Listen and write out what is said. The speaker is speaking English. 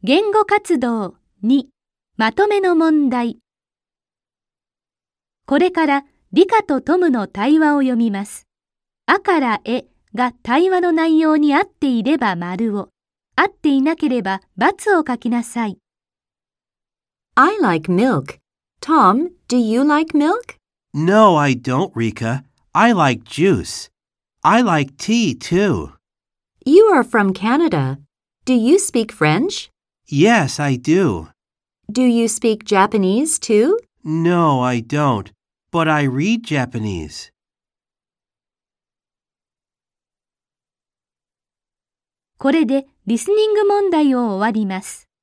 言語活動2、まとめの問題。これから理科とトムの対話を読みます。あからえが対話の内容に合っていれば丸を、合っていなければ×を書きなさい。 I like milk. Tom, do you like milk? No, I don't, Rika. I like juice. I like tea, too. You are from Canada. Do you speak French? Yes, I do. Do you speak Japanese too? No, I don't. But I read Japanese. これでリスニング問題を終わります。